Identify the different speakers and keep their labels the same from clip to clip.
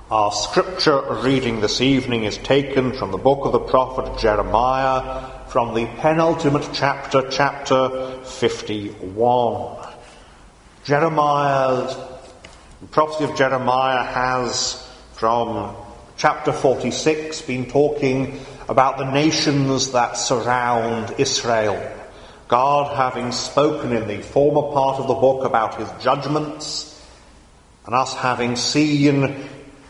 Speaker 1: Our scripture reading this evening is taken from the book of the prophet Jeremiah, from the penultimate chapter, chapter 51. The prophecy of Jeremiah has, from chapter 46, been talking about the nations that surround Israel. God having spoken in the former part of the book about his judgments, and us having seen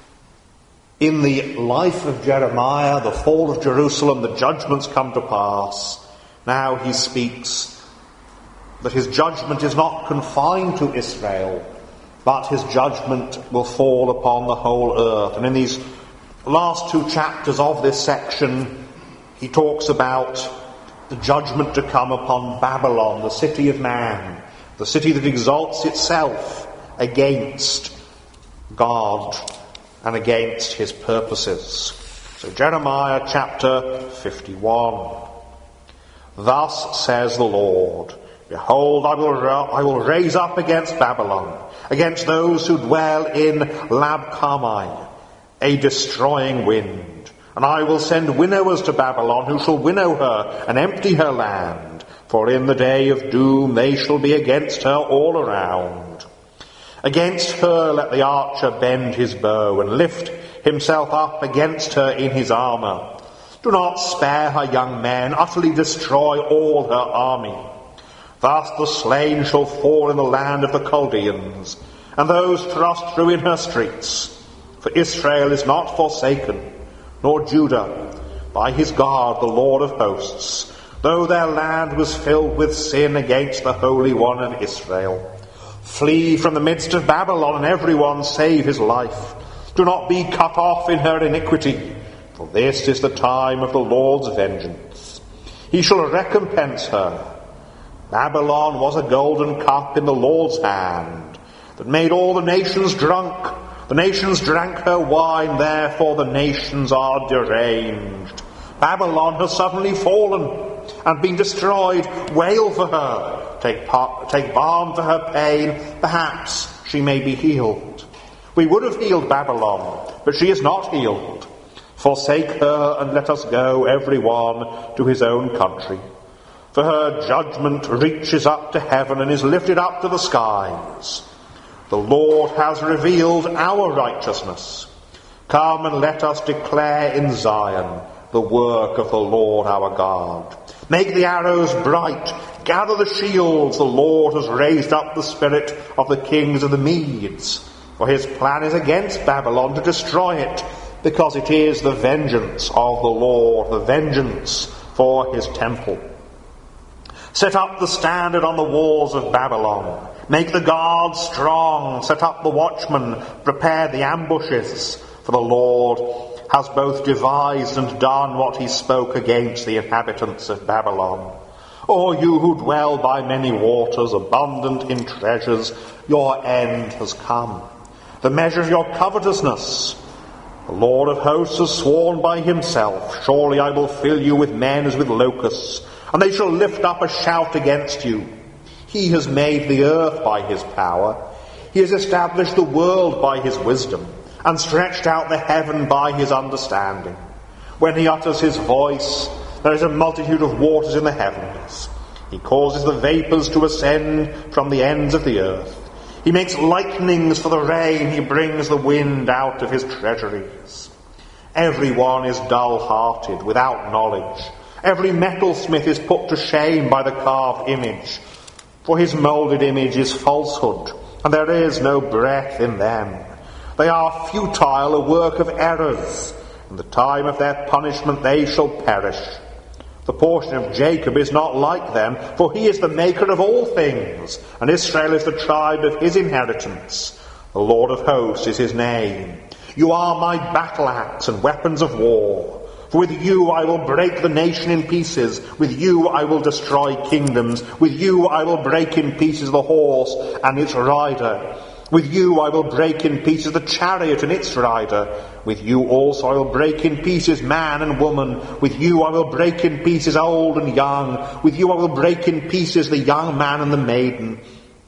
Speaker 1: in the life of Jeremiah, the fall of Jerusalem, the judgments come to pass. Now he speaks that his judgment is not confined to Israel, but his judgment will fall upon the whole earth. And in these last two chapters of this section, he talks about the judgment to come upon Babylon, the city of man, the city that exalts itself against God and against his purposes. So Jeremiah chapter 51. Thus says the Lord, Behold, I will raise up against Babylon, against those who dwell in Lab Carmine, a destroying wind. And I will send winnowers to Babylon, who shall winnow her and empty her land. For in the day of doom they shall be against her all around. Against her let the archer bend his bow, and lift himself up against her in his armour. Do not spare her young men, utterly destroy all her army. Thus the slain shall fall in the land of the Chaldeans, and those thrust through in her streets. For Israel is not forsaken, nor Judah, by his God the Lord of hosts, though their land was filled with sin against the Holy One of Israel. Flee from the midst of Babylon, and everyone save his life. Do not be cut off in her iniquity, for this is the time of the Lord's vengeance. He shall recompense her. Babylon was a golden cup in the Lord's hand, that made all the nations drunk. The nations drank her wine, therefore the nations are deranged. Babylon has suddenly fallen and been destroyed. Wail for her. Take balm for her pain. Perhaps she may be healed. We would have healed Babylon, but she is not healed. Forsake her and let us go, every one to his own country. For her judgment reaches up to heaven and is lifted up to the skies. The Lord has revealed our righteousness. Come and let us declare in Zion the work of the Lord our God. Make the arrows bright, gather the shields. The Lord has raised up the spirit of the kings of the Medes. For his plan is against Babylon, to destroy it, because it is the vengeance of the Lord, the vengeance for his temple. Set up the standard on the walls of Babylon. Make the guards strong. Set up the watchmen. Prepare the ambushes. For the Lord has both devised and done what he spoke against the inhabitants of Babylon. O you who dwell by many waters, abundant in treasures, your end has come. The measure of your covetousness. The Lord of hosts has sworn by himself, surely I will fill you with men as with locusts, and they shall lift up a shout against you. He has made the earth by his power. He has established the world by his wisdom, and stretched out the heaven by his understanding. When he utters his voice, there is a multitude of waters in the heavens. He causes the vapours to ascend from the ends of the earth. He makes lightnings for the rain. He brings the wind out of his treasuries. Everyone is dull-hearted, without knowledge. Every metalsmith is put to shame by the carved image. For his moulded image is falsehood, and there is no breath in them. They are futile, a work of errors. In the time of their punishment they shall perish. The portion of Jacob is not like them, for he is the maker of all things, and Israel is the tribe of his inheritance. The Lord of hosts is his name. You are my battle axe and weapons of war. For with you I will break the nation in pieces. With you I will destroy kingdoms. With you I will break in pieces the horse and its rider. With you I will break in pieces the chariot and its rider. With you also I will break in pieces man and woman. With you I will break in pieces old and young. With you I will break in pieces the young man and the maiden.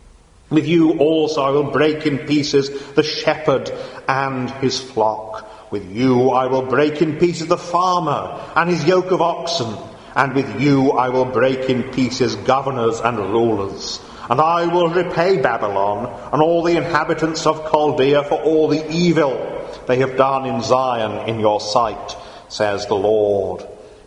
Speaker 1: With you also I will break in pieces the shepherd and his flock. With you I will break in pieces the farmer and his yoke of oxen. And with you I will break in pieces governors and rulers. And I will repay Babylon and all the inhabitants of Chaldea for all the evil they have done in Zion in your sight, says the Lord.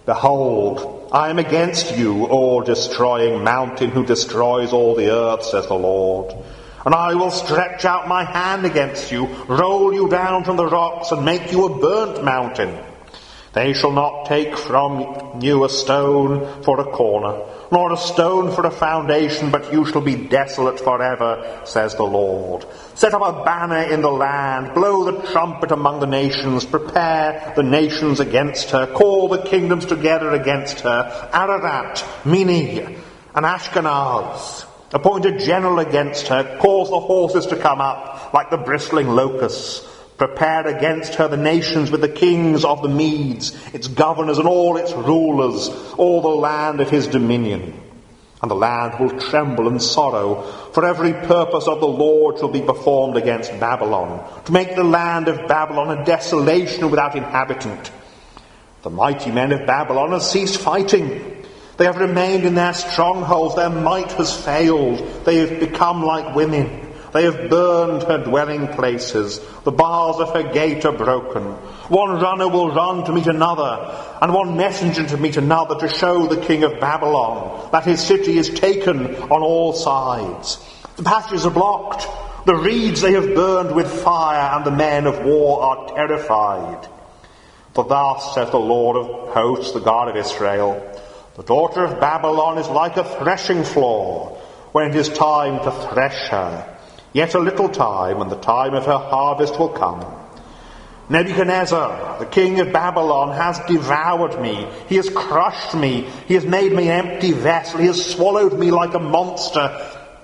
Speaker 1: Behold, I am against you, O destroying mountain who destroys all the earth, says the Lord. And I will stretch out my hand against you, roll you down from the rocks, and make you a burnt mountain. They shall not take from you a stone for a corner, nor a stone for a foundation, but you shall be desolate forever, says the Lord. Set up a banner in the land, blow the trumpet among the nations, prepare the nations against her, call the kingdoms together against her, Ararat, Mini, and Ashkenaz. Appoint a general against her, cause the horses to come up like the bristling locusts. Prepare against her the nations with the kings of the Medes, its governors and all its rulers, all the land of his dominion. And the land will tremble and sorrow, for every purpose of the Lord shall be performed against Babylon, to make the land of Babylon a desolation without inhabitant. The mighty men of Babylon have ceased fighting. They have remained in their strongholds. Their might has failed. They have become like women. They have burned her dwelling places. The bars of her gate are broken. One runner will run to meet another, and one messenger to meet another, to show the king of Babylon that his city is taken on all sides. The passages are blocked. The reeds they have burned with fire, and the men of war are terrified. For thus says the Lord of hosts, the God of Israel, the daughter of Babylon is like a threshing floor, when it is time to thresh her. Yet a little time, and the time of her harvest will come. Nebuchadnezzar, the king of Babylon, has devoured me. He has crushed me. He has made me an empty vessel. He has swallowed me like a monster.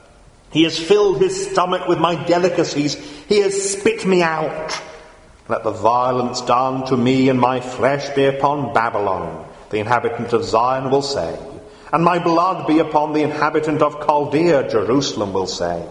Speaker 1: He has filled his stomach with my delicacies. He has spit me out. Let the violence done to me and my flesh be upon Babylon, the inhabitant of Zion will say. And my blood be upon the inhabitant of Chaldea, Jerusalem will say.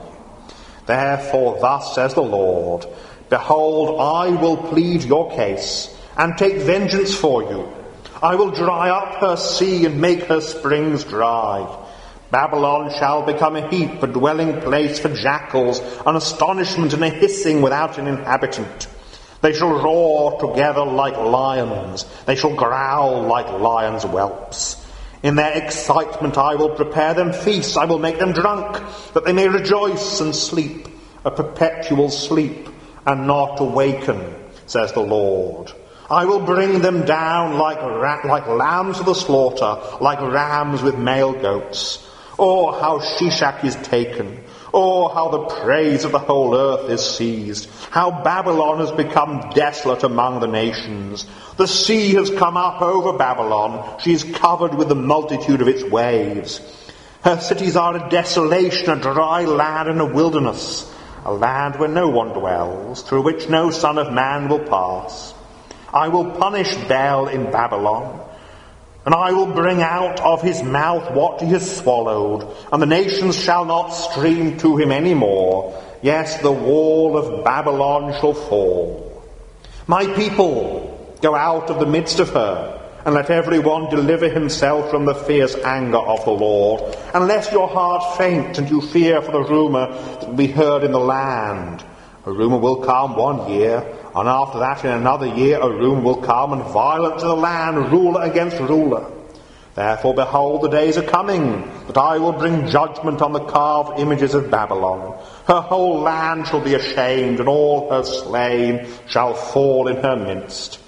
Speaker 1: Therefore thus says the Lord, behold, I will plead your case, and take vengeance for you. I will dry up her sea, and make her springs dry. Babylon shall become a heap, a dwelling place for jackals, an astonishment and a hissing without an inhabitant. They shall roar together like lions. They shall growl like lions' whelps. In their excitement I will prepare them feasts, I will make them drunk, that they may rejoice and sleep, a perpetual sleep, and not awaken, says the Lord. I will bring them down like lambs to the slaughter, like rams with male goats. Oh, how Shishak is taken! Oh, how the praise of the whole earth is seized! How Babylon has become desolate among the nations! The sea has come up over Babylon. She is covered with the multitude of its waves. Her cities are a desolation, a dry land and a wilderness, a land where no one dwells, through which no son of man will pass. I will punish Bel in Babylon, and I will bring out of his mouth what he has swallowed, and the nations shall not stream to him any more. Yes, the wall of Babylon shall fall. My people, go out of the midst of her, and let every one deliver himself from the fierce anger of the Lord. And lest your heart faint, and you fear for the rumour that will be heard in the land. A rumour will come 1 year, and after that in another year a rumour will come, and violence in the land, ruler against ruler. Therefore, behold, the days are coming, that I will bring judgment on the carved images of Babylon. Her whole land shall be ashamed, and all her slain shall fall in her midst.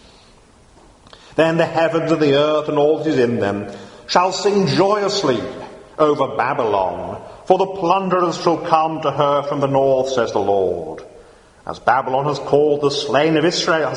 Speaker 1: Then the heavens and the earth and all that is in them shall sing joyously over Babylon, for the plunderers shall come to her from the north, says the Lord. As Babylon has caused the slain of Israel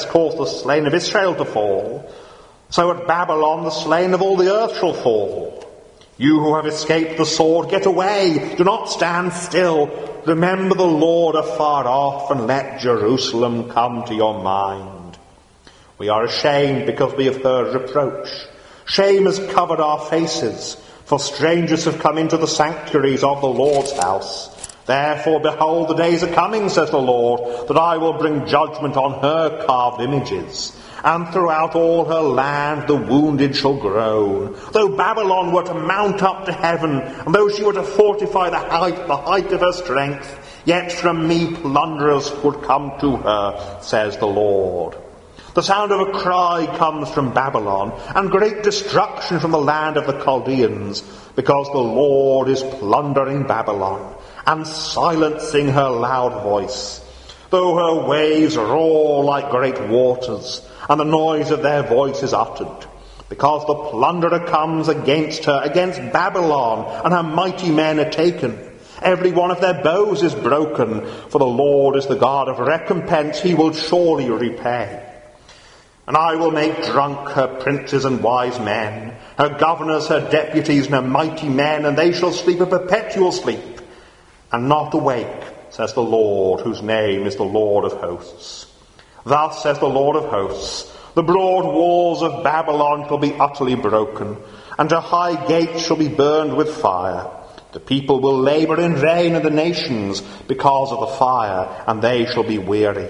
Speaker 1: to fall, so at Babylon the slain of all the earth shall fall. You who have escaped the sword, get away, do not stand still. Remember the Lord afar off, and let Jerusalem come to your mind. We are ashamed because we have heard reproach. Shame has covered our faces, for strangers have come into the sanctuaries of the Lord's house. Therefore, behold, the days are coming, says the Lord, that I will bring judgment on her carved images. And throughout all her land the wounded shall groan. Though Babylon were to mount up to heaven, and though she were to fortify the height of her strength, yet from me plunderers would come to her, says the Lord. The sound of a cry comes from Babylon, and great destruction from the land of the Chaldeans, because the Lord is plundering Babylon, and silencing her loud voice. Though her waves roar like great waters, and the noise of their voice is uttered, because the plunderer comes against her, against Babylon, and her mighty men are taken. Every one of their bows is broken, for the Lord is the God of recompense, he will surely repay. And I will make drunk her princes and wise men, her governors, her deputies, and her mighty men, and they shall sleep a perpetual sleep, and not awake, says the Lord, whose name is the Lord of hosts. Thus says the Lord of hosts, the broad walls of Babylon shall be utterly broken, and her high gates shall be burned with fire. The people will labour in vain in the nations because of the fire, and they shall be weary.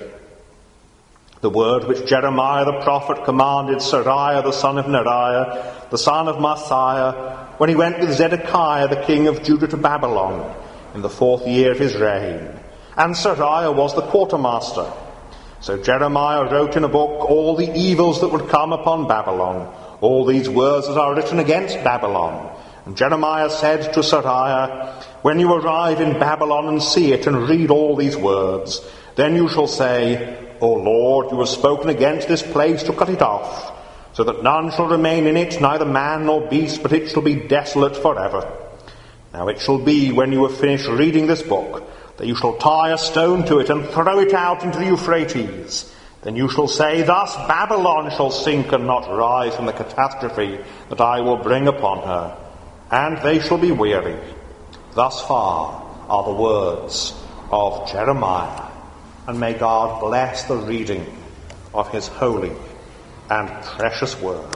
Speaker 1: The word which Jeremiah the prophet commanded Seraiah the son of Neriah, the son of Maaseiah, when he went with Zedekiah the king of Judah to Babylon, in the 4th year of his reign. And Seraiah was the quartermaster. So Jeremiah wrote in a book all the evils that would come upon Babylon, all these words that are written against Babylon. And Jeremiah said to Seraiah, when you arrive in Babylon and see it and read all these words, then you shall say, O Lord, you have spoken against this place to cut it off, so that none shall remain in it, neither man nor beast, but it shall be desolate forever. Now it shall be, when you have finished reading this book, that you shall tie a stone to it and throw it out into the Euphrates. Then you shall say, thus Babylon shall sink and not rise from the catastrophe that I will bring upon her. And they shall be weary. Thus far are the words of Jeremiah. And may God bless the reading of his holy and precious word.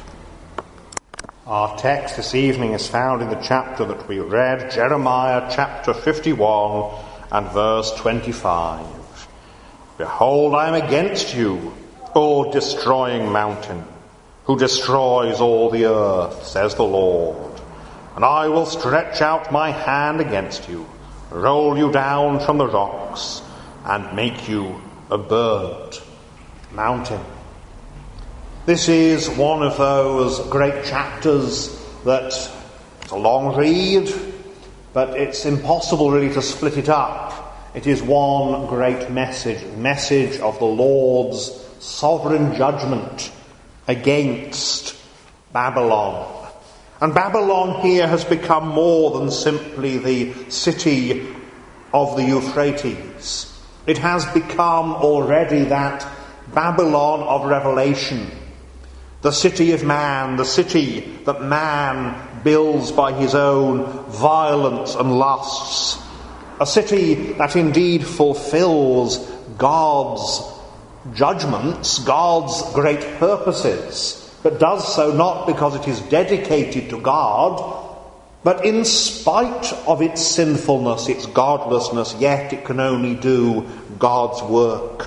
Speaker 1: Our text this evening is found in the chapter that we read, Jeremiah chapter 51 and verse 25. Behold, I am against you, O destroying mountain, who destroys all the earth, says the Lord. And I will stretch out my hand against you, roll you down from the rocks, and make you a burnt mountain. This is one of those great chapters that it's a long read, but it's impossible really to split it up. It is one great message of the Lord's sovereign judgment against Babylon. And Babylon here has become more than simply the city of the Euphrates. It has become already that Babylon of Revelation, the city of man, the city that man builds by his own violence and lusts, a city that indeed fulfills God's judgments, God's great purposes, but does so not because it is dedicated to God, but in spite of its sinfulness, its godlessness, yet it can only do God's work.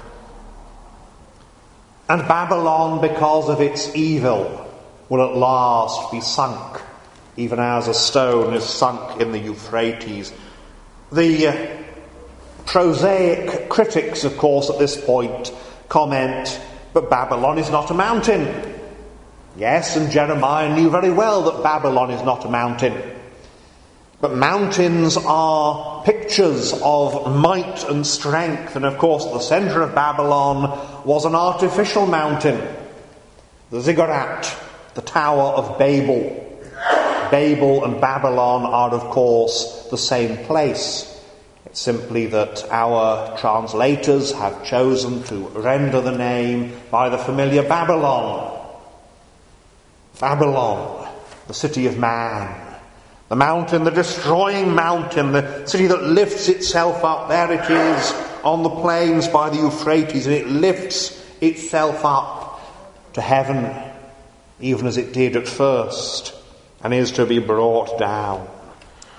Speaker 1: And Babylon, because of its evil, will at last be sunk, even as a stone is sunk in the Euphrates. The prosaic critics, of course, at this point comment, but Babylon is not a mountain. Yes, and Jeremiah knew very well that Babylon is not a mountain. But mountains are pictures of might and strength, and of course the centre of Babylon was an artificial mountain, the ziggurat, the Tower of Babel. Babel and Babylon are, of course, the same place. It's simply that our translators have chosen to render the name by the familiar Babylon. Babylon, the city of man. The mountain, the destroying mountain, the city that lifts itself up. There it is on the plains by the Euphrates, and it lifts itself up to heaven, even as it did at first, and is to be brought down.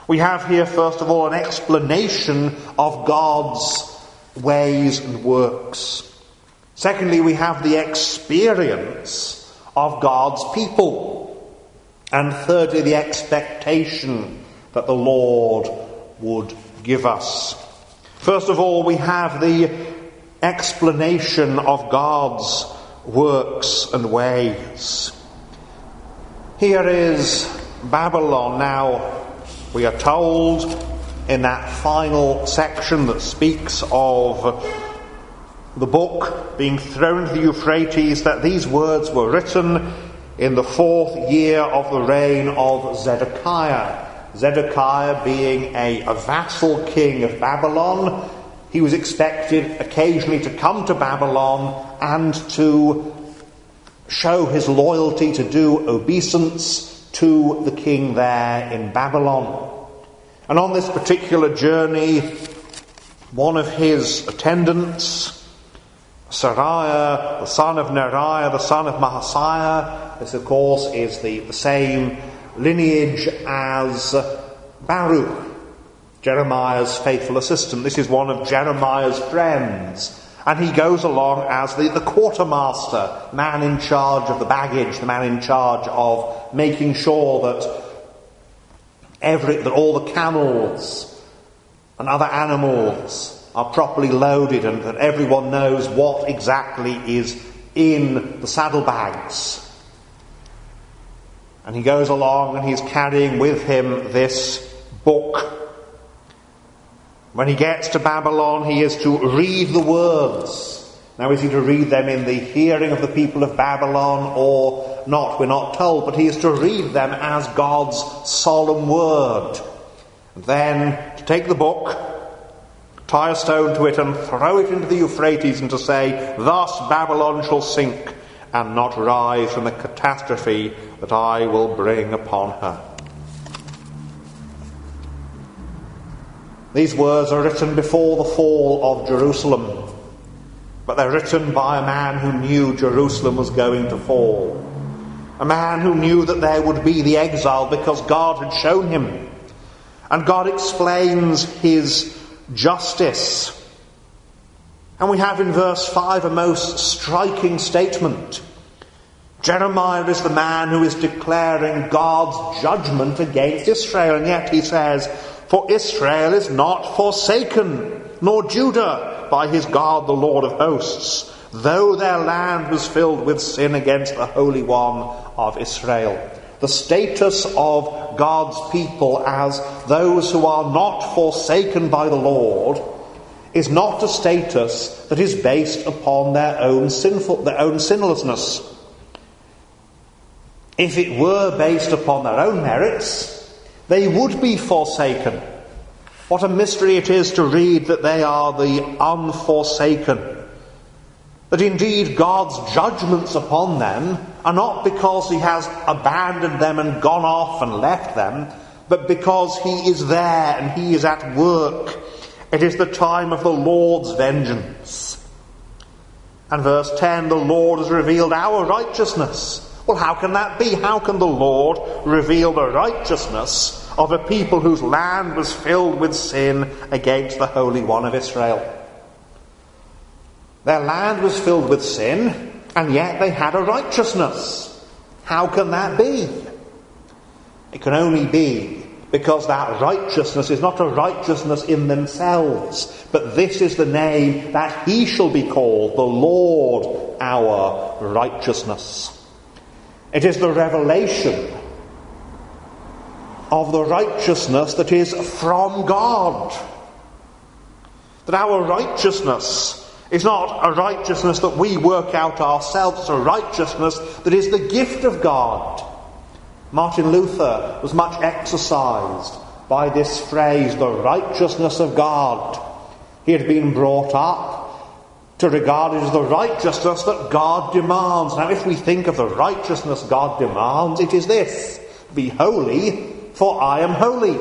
Speaker 1: We have here, first of all, an explanation of God's ways and works. Secondly, we have the experience of God's people. And thirdly, the expectation that the Lord would give us. First of all, we have the explanation of God's works and ways. Here is Babylon. Now, we are told in that final section that speaks of the book being thrown into the Euphrates that these words were written in the 4th year of the reign of Zedekiah. Zedekiah being a vassal king of Babylon, he was expected occasionally to come to Babylon and to show his loyalty, to do obeisance to the king there in Babylon. And on this particular journey, one of his attendants, Seraiah, the son of Neriah, the son of Mahasiah, this of course is the same lineage as Baruch, Jeremiah's faithful assistant. This is one of Jeremiah's friends. And he goes along as the quartermaster, man in charge of the baggage, the man in charge of making sure that all the camels and other animals are properly loaded and that everyone knows what exactly is in the saddlebags. And he goes along and he's carrying with him this book. When he gets to Babylon, he is to read the words. Now, is he to read them in the hearing of the people of Babylon or not? We're not told, but he is to read them as God's solemn word. And then to take the book, tie a stone to it and throw it into the Euphrates and to say, "Thus Babylon shall sink and not rise from the catastrophe that I will bring upon her." These words are written before the fall of Jerusalem, but they're written by a man who knew Jerusalem was going to fall. A man who knew that there would be the exile because God had shown him. And God explains his justice. And we have in verse 5 a most striking statement. Jeremiah is the man who is declaring God's judgment against Israel, and yet he says, "For Israel is not forsaken, nor Judah by his God the Lord of hosts, though their land was filled with sin against the Holy One of Israel." The status of God's people as those who are not forsaken by the Lord is not a status that is based upon their own sinlessness. If it were based upon their own merits, they would be forsaken. What a mystery it is to read that they are the unforsaken. That indeed God's judgments upon them are not because he has abandoned them and gone off and left them, but because he is there and he is at work. It is the time of the Lord's vengeance. And verse 10, "The Lord has revealed our righteousness." Well, how can that be? How can the Lord reveal the righteousness of a people whose land was filled with sin against the Holy One of Israel? Their land was filled with sin, and yet they had a righteousness. How can that be? It can only be because that righteousness is not a righteousness in themselves, but this is the name that he shall be called, the Lord our righteousness. It is the revelation of the righteousness that is from God. That our righteousness is not a righteousness that we work out ourselves, it's a righteousness that is the gift of God. Martin Luther was much exercised by this phrase, the righteousness of God. He had been brought up to regard it as the righteousness that God demands. Now, if we think of the righteousness God demands, it is this: be holy, for I am holy.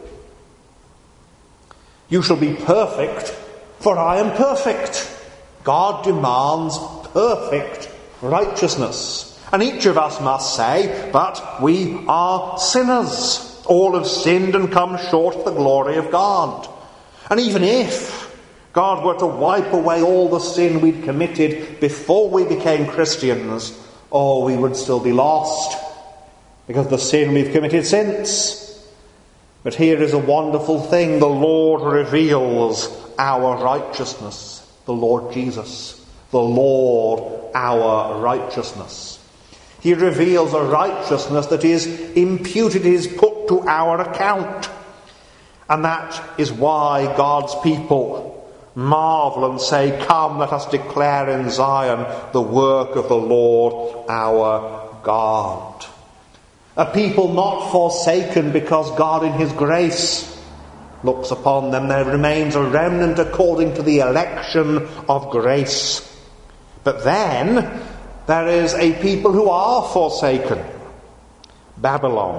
Speaker 1: You shall be perfect, for I am perfect. God demands perfect righteousness. And each of us must say, but we are sinners. All have sinned and come short of the glory of God. And even if God were to wipe away all the sin we'd committed before we became Christians, we would still be lost because of the sin we've committed since. But here is a wonderful thing. The Lord reveals our righteousness. The Lord Jesus. The Lord our righteousness. He reveals a righteousness that is imputed, is put to our account. And that is why God's people marvel and say, "Come, let us declare in Zion the work of the Lord our God." A people not forsaken because God in his grace looks upon them. There remains a remnant according to the election of grace. But then there is a people who are forsaken. Babylon.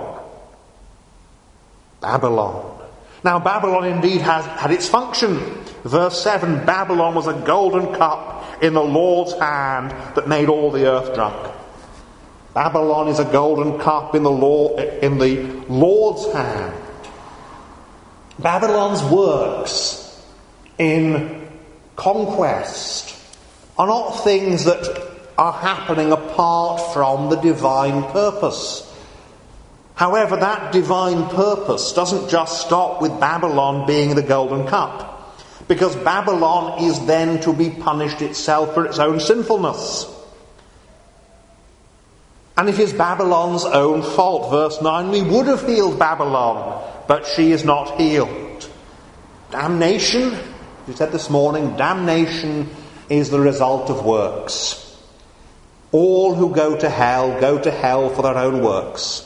Speaker 1: Babylon. Now Babylon indeed had its function. Verse 7, Babylon was a golden cup in the Lord's hand that made all the earth drunk. Babylon is a golden cup in the Lord's hand. Babylon's works in conquest are not things that are happening apart from the divine purpose. However, that divine purpose doesn't just stop with Babylon being the golden cup, because Babylon is then to be punished itself for its own sinfulness. And it is Babylon's own fault. Verse 9, we would have healed Babylon, but she is not healed. Damnation, we said this morning, damnation is the result of works. All who go to hell for their own works.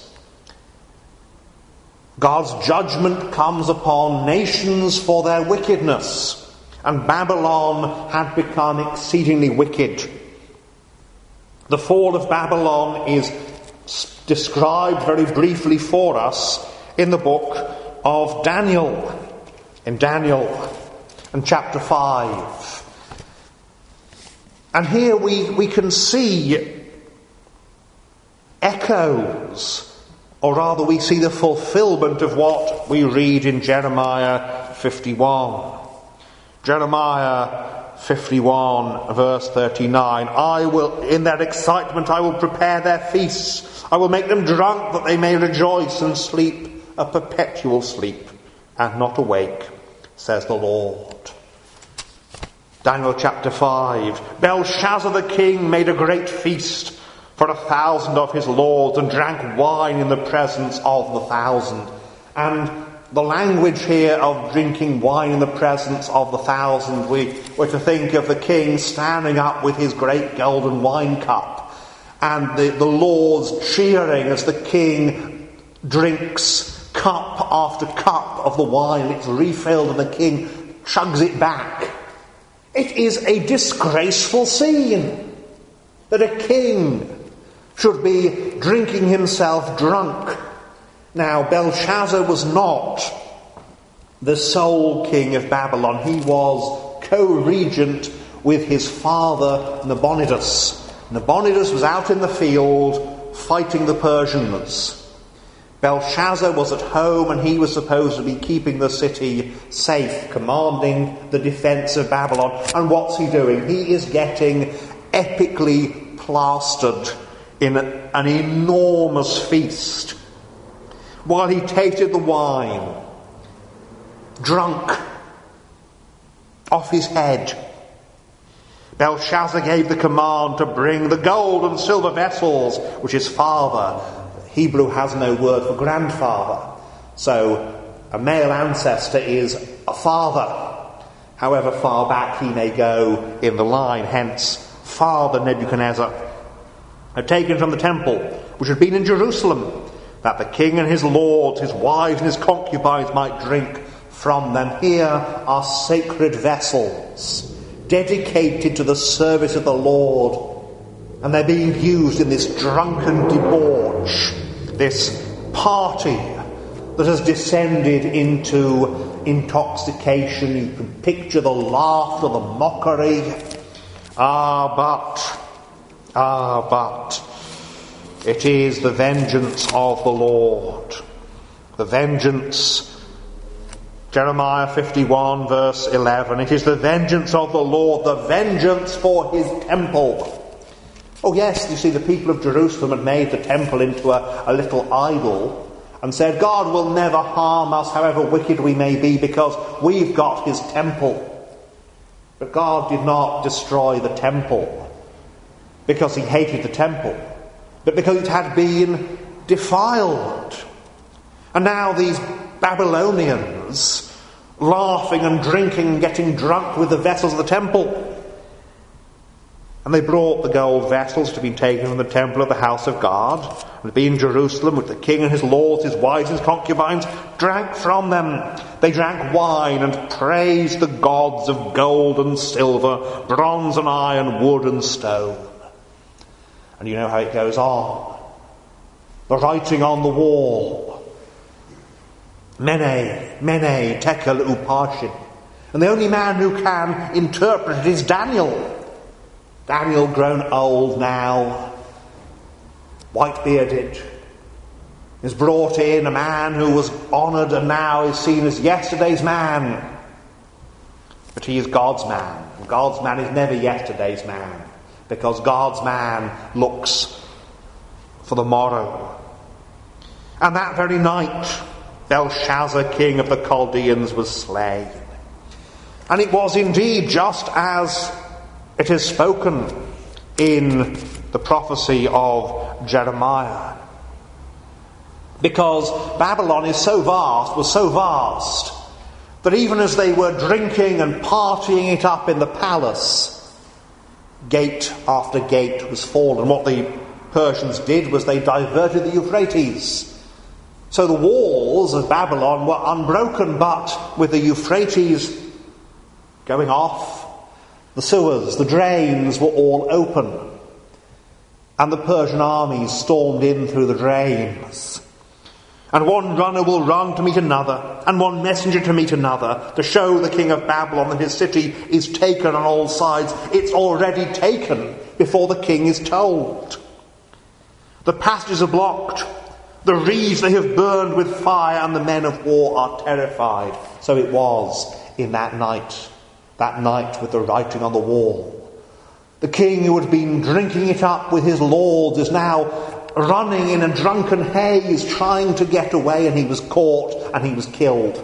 Speaker 1: God's judgment comes upon nations for their wickedness, and Babylon had become exceedingly wicked. The fall of Babylon is described very briefly for us in the book of Daniel. In Daniel, in chapter 5. And here we can see echoes, or rather we see the fulfillment of what we read in Jeremiah 51. Jeremiah 51 verse 39. In their excitement I will prepare their feasts. I will make them drunk that they may rejoice and sleep a perpetual sleep and not awake, says the Lord. Daniel chapter 5. Belshazzar the king made a great feast for 1,000 of his lords and drank wine in the presence of the 1,000. And the language here of drinking wine in the presence of the 1,000, we were to think of the king standing up with his great golden wine cup and the lords cheering as the king drinks cup after cup of the wine. It's refilled and the king chugs it back. It is a disgraceful scene that a king should be drinking himself drunk. Now, Belshazzar was not the sole king of Babylon. He was co-regent with his father Nabonidus. Nabonidus was out in the field fighting the Persians. Belshazzar was at home and he was supposed to be keeping the city safe, commanding the defence of Babylon. And what's he doing? He is getting epically plastered in an enormous feast while he tasted the wine, drunk off his head. Belshazzar gave the command to bring the gold and silver vessels, which is father. Hebrew has no word for grandfather. So a male ancestor is a father, however far back he may go in the line. Hence, Father Nebuchadnezzar had taken from the temple, which had been in Jerusalem, that the king and his lords, his wives and his concubines might drink from them. Here are sacred vessels dedicated to the service of the Lord, and they're being used in this drunken debauch, this party that has descended into intoxication. You can picture the laughter, the mockery. But it is the vengeance of the Lord. The vengeance, Jeremiah 51 verse 11, it is the vengeance of the Lord, the vengeance for his temple. Oh yes, you see, the people of Jerusalem had made the temple into a little idol and said, God will never harm us however wicked we may be because we've got his temple. But God did not destroy the temple because he hated the temple, but because it had been defiled. And now these Babylonians, laughing and drinking and getting drunk with the vessels of the temple. And they brought the gold vessels to be taken from the temple of the house of God, and to be in Jerusalem, which the king and his lords, his wives and his concubines drank from them. They drank wine and praised the gods of gold and silver, bronze and iron, wood and stone. And you know how it goes on. The writing on the wall. Mene, Mene, Tekel, Upharsin. And the only man who can interpret it is Daniel. Daniel, grown old now, white-bearded, is brought in, a man who was honoured and now is seen as yesterday's man. But he is God's man. And God's man is never yesterday's man, because God's man looks for the morrow. And that very night, Belshazzar, king of the Chaldeans, was slain. And it was indeed just as it is spoken in the prophecy of Jeremiah. Because Babylon was so vast, that even as they were drinking and partying it up in the palace, gate after gate was fallen. What the Persians did was they diverted the Euphrates. So the walls of Babylon were unbroken, but with the Euphrates going off, the sewers, the drains were all open. And the Persian armies stormed in through the drains. And one runner will run to meet another, and one messenger to meet another, to show the king of Babylon that his city is taken on all sides. It's already taken before the king is told. The passages are blocked. The reeds they have burned with fire, and the men of war are terrified. So it was in that night with the writing on the wall. The king who had been drinking it up with his lords is now running in a drunken haze, trying to get away, and he was caught and he was killed.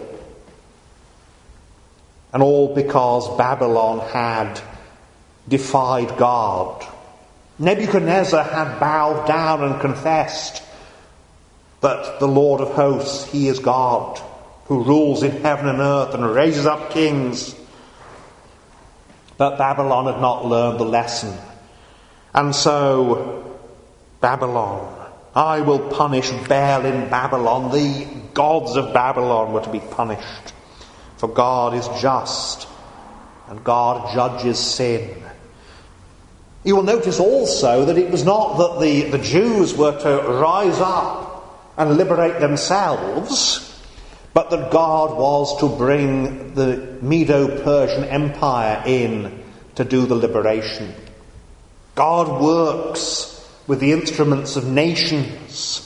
Speaker 1: And all because Babylon had defied God. Nebuchadnezzar had bowed down and confessed that the Lord of hosts, he is God, who rules in heaven and earth and raises up kings. But Babylon had not learned the lesson. And so, Babylon, I will punish Baal in Babylon. The gods of Babylon were to be punished. For God is just, and God judges sin. You will notice also that it was not that the Jews were to rise up and liberate themselves, but that God was to bring the Medo-Persian Empire in to do the liberation. God works with the instruments of nations.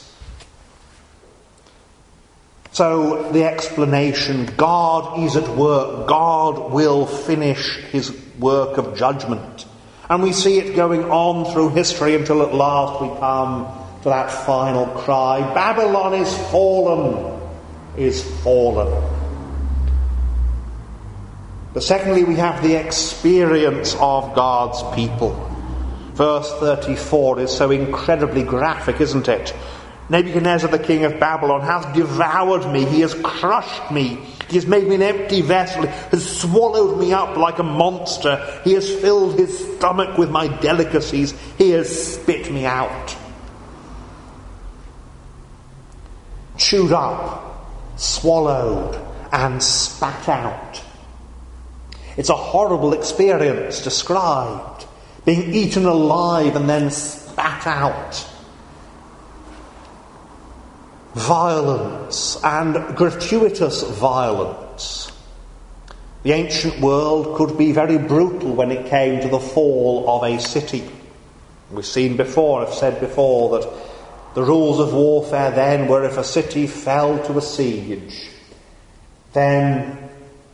Speaker 1: So the explanation, God is at work. God will finish his work of judgment. And we see it going on through history until at last we come to that final cry, Babylon is fallen. Is fallen. But secondly, we have the experience of God's people. Verse 34 is so incredibly graphic, isn't it? Nebuchadnezzar, the king of Babylon, has devoured me. He has crushed me. He has made me an empty vessel. He has swallowed me up like a monster. He has filled his stomach with my delicacies. He has spit me out. Chewed up, swallowed, and spat out. It's a horrible experience described. Being eaten alive and then spat out. Violence, and gratuitous violence. The ancient world could be very brutal when it came to the fall of a city. We've seen before, I've said before, that The rules of warfare then were if a city fell to a siege, then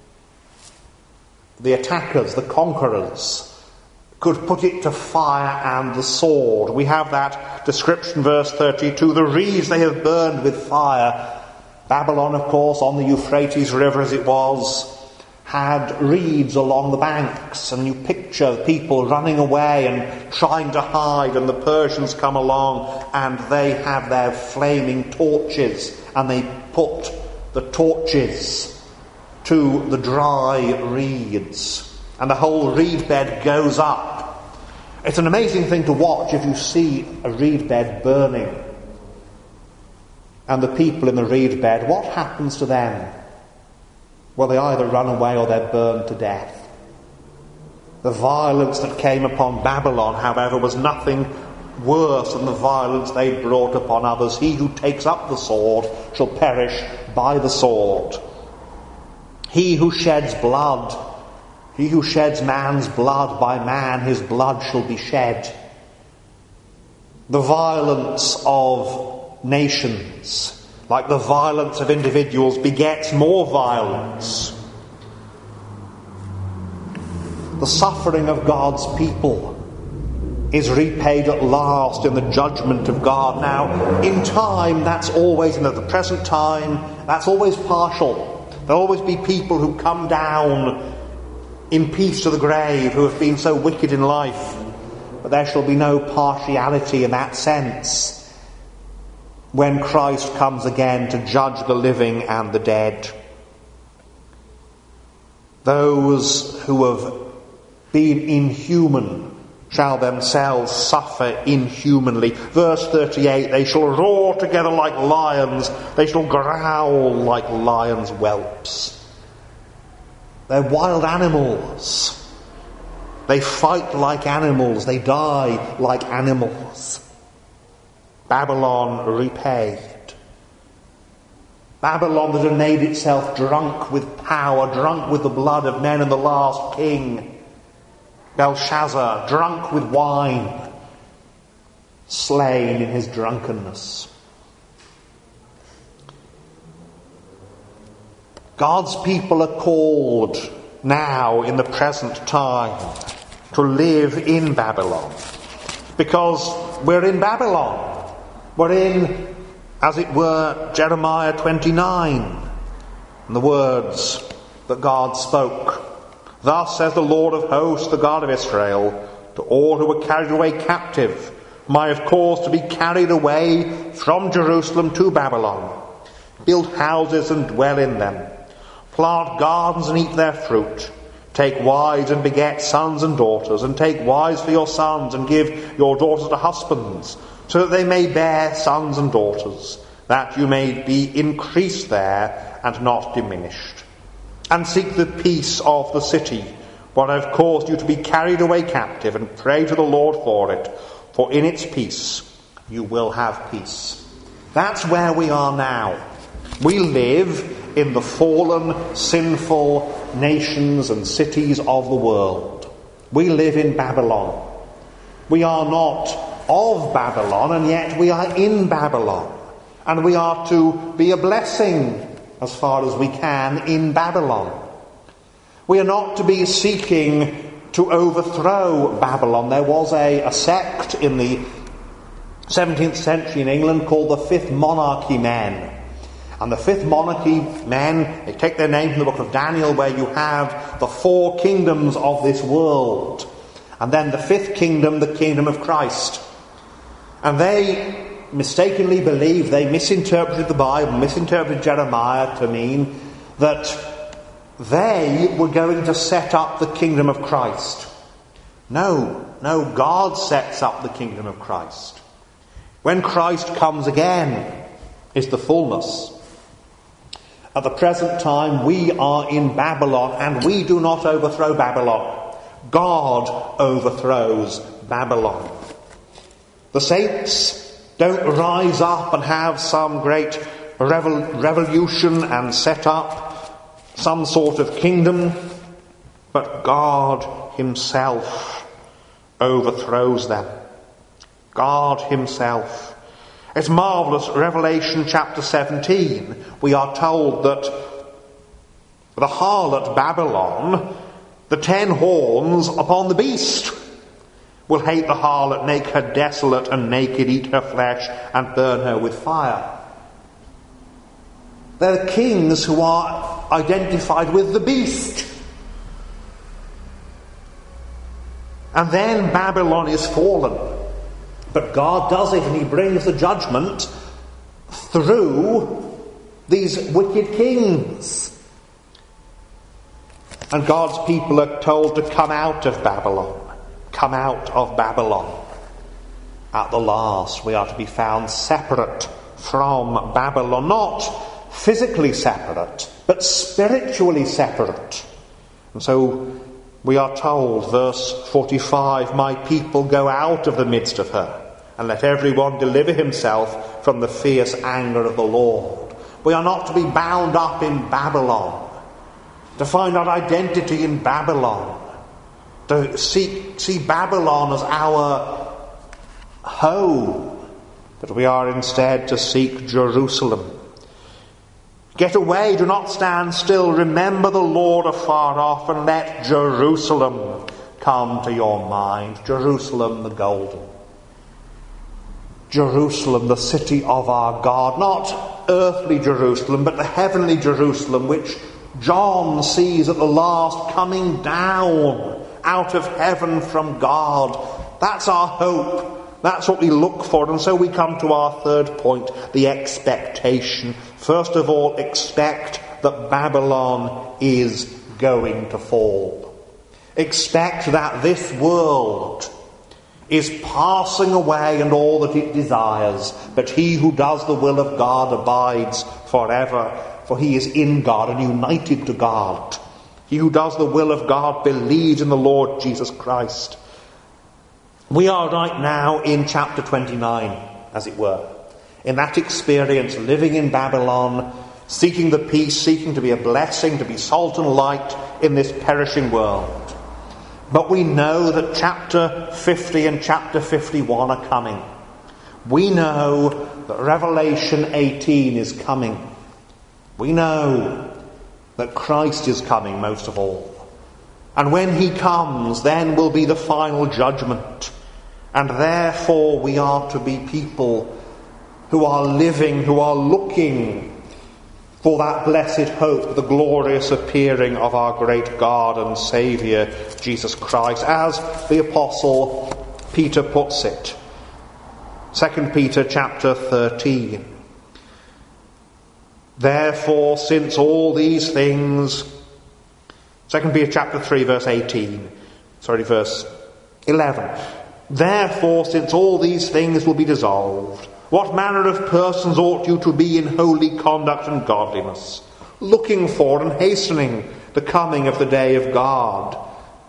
Speaker 1: the attackers, the conquerors, could put it to fire and the sword. We have that description, verse 32, the reeds they have burned with fire. Babylon, of course, on the Euphrates River as it was, had reeds along the banks, and you picture people running away and trying to hide, and the Persians come along and they have their flaming torches, and they put the torches to the dry reeds, and the whole reed bed goes up. It's an amazing thing to watch if you see a reed bed burning, and the people in the reed bed, what happens to them? Well, they either run away or they're burned to death. The violence that came upon Babylon, however, was nothing worse than the violence they brought upon others. He who takes up the sword shall perish by the sword. He who sheds blood, he who sheds man's blood by man, his blood shall be shed. The violence of nations, like the violence of individuals, begets more violence. The suffering of God's people is repaid at last in the judgment of God. Now, in time, that's always, in the present time, that's always partial. There'll always be people who come down in peace to the grave, who have been so wicked in life. But there shall be no partiality in that sense when Christ comes again to judge the living and the dead. Those who have been inhuman shall themselves suffer inhumanly. Verse 38, they shall roar together like lions, they shall growl like lions' whelps. They're wild animals. They fight like animals, they die like animals. Babylon repaid. Babylon that had made itself drunk with power, drunk with the blood of men and the last king, Belshazzar, drunk with wine, slain in his drunkenness. God's people are called now in the present time to live in Babylon, because we're in Babylon. We're in, as it were, Jeremiah 29, and the words that God spoke. Thus says the Lord of hosts, the God of Israel, to all who were carried away captive, whom I have caused to be carried away from Jerusalem to Babylon. Build houses and dwell in them. Plant gardens and eat their fruit. Take wives and beget sons and daughters, and take wives for your sons, and give your daughters to husbands, so that they may bear sons and daughters, that you may be increased there and not diminished. And seek the peace of the city, where I have caused you to be carried away captive, and pray to the Lord for it, for in its peace you will have peace. That's where we are now. We live in the fallen, sinful nations and cities of the world. We live in Babylon. We are not of Babylon, and yet we are in Babylon. And we are to be a blessing, as far as we can, in Babylon. We are not to be seeking to overthrow Babylon. There was a sect in the 17th century in England called the Fifth Monarchy Men. And the Fifth Monarchy Men, they take their name from the book of Daniel, where you have the four kingdoms of this world. And then the fifth kingdom, the kingdom of Christ. And they mistakenly believed, they misinterpreted the Bible, misinterpreted Jeremiah to mean that they were going to set up the kingdom of Christ. No, God sets up the kingdom of Christ. When Christ comes again is the fullness. At the present time we are in Babylon, and we do not overthrow Babylon. God overthrows Babylon. The saints don't rise up and have some great revolution and set up some sort of kingdom, but God himself overthrows them. God himself. It's marvellous. Revelation chapter 17, we are told that the harlot Babylon, the 10 horns upon the beast, will hate the harlot, make her desolate, and naked, eat her flesh, and burn her with fire. They're the kings who are identified with the beast. And then Babylon is fallen. But God does it, and he brings the judgment through these wicked kings. And God's people are told to come out of Babylon. Come out of Babylon. At the last, we are to be found separate from Babylon. Not physically separate, but spiritually separate. And so we are told, verse 45, my people go out of the midst of her, and let everyone deliver himself from the fierce anger of the Lord. We are not to be bound up in Babylon, to find our identity in Babylon, to see Babylon as our home, but we are instead to seek Jerusalem. Get away, do not stand still. Remember the Lord afar off, and let Jerusalem come to your mind. Jerusalem the golden. Jerusalem, the city of our God. Not earthly Jerusalem, but the heavenly Jerusalem, which John sees at the last coming down out of heaven from God. That's our hope. That's what we look for. And so we come to our third point, the expectation. First of all, expect that Babylon is going to fall. Expect that this world is passing away and all that it desires, but he who does the will of God abides forever, for he is in God and united to God. He who does the will of God believes in the Lord Jesus Christ. We are right now in chapter 29, as it were, in that experience, living in Babylon, seeking the peace, seeking to be a blessing, to be salt and light in this perishing world. But we know that chapter 50 and chapter 51 are coming. We know that Revelation 18 is coming. We know that Christ is coming most of all. And when he comes, then will be the final judgment. And therefore we are to be people who are living, who are looking for that blessed hope, the glorious appearing of our great God and Saviour, Jesus Christ, as the Apostle Peter puts it. 2 Peter chapter 13. Therefore, since all these things... 2 Peter chapter 3, verse 11. Therefore, since all these things will be dissolved, what manner of persons ought you to be in holy conduct and godliness, looking for and hastening the coming of the day of God,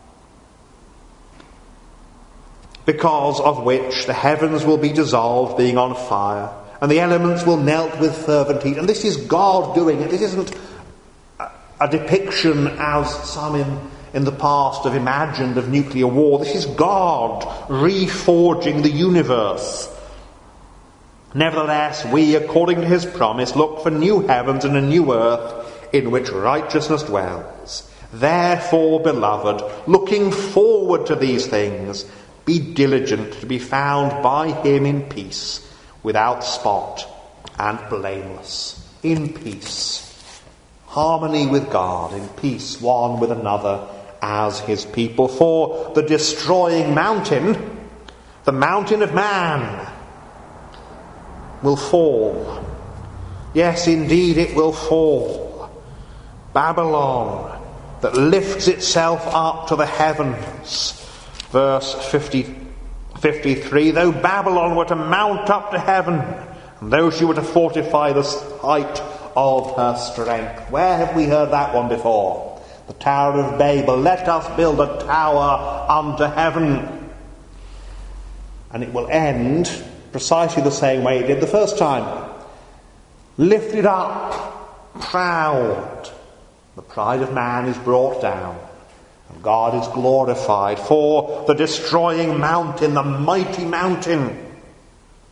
Speaker 1: because of which the heavens will be dissolved, being on fire, and the elements will melt with fervent heat. And this is God doing it. This isn't a depiction, as some in the past have imagined, of nuclear war. This is God reforging the universe. Nevertheless, we, according to his promise, look for new heavens and a new earth in which righteousness dwells. Therefore, beloved, looking forward to these things, be diligent to be found by him in peace, without spot and blameless. In peace. Harmony with God, in peace one with another as his people. For the destroying mountain, the mountain of man, will fall. Yes, indeed it will fall. Babylon, that lifts itself up to the heavens. Verse 53, though Babylon were to mount up to heaven, and though she were to fortify the height of her strength. Where have we heard that one before? The Tower of Babel. Let us build a tower unto heaven. And it will end precisely the same way it did the first time. Lifted up, proud. The pride of man is brought down, and God is glorified. For the destroying mountain, the mighty mountain,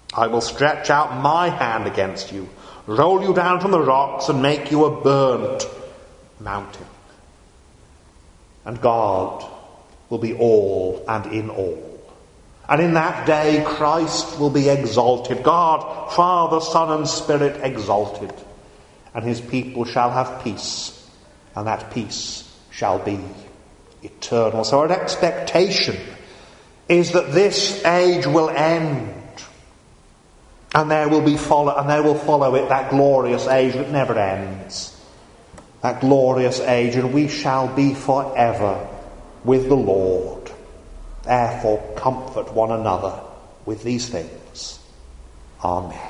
Speaker 1: I will stretch out my hand against you, roll you down from the rocks, and make you a burnt mountain. And God will be all and in all. And in that day Christ will be exalted, God, Father, Son, and Spirit exalted. And his people shall have peace, and that peace shall be eternal. So our expectation is that this age will end, and there will follow it that glorious age that never ends. That glorious age, and we shall be forever with the Lord. Therefore, comfort one another with these things. Amen.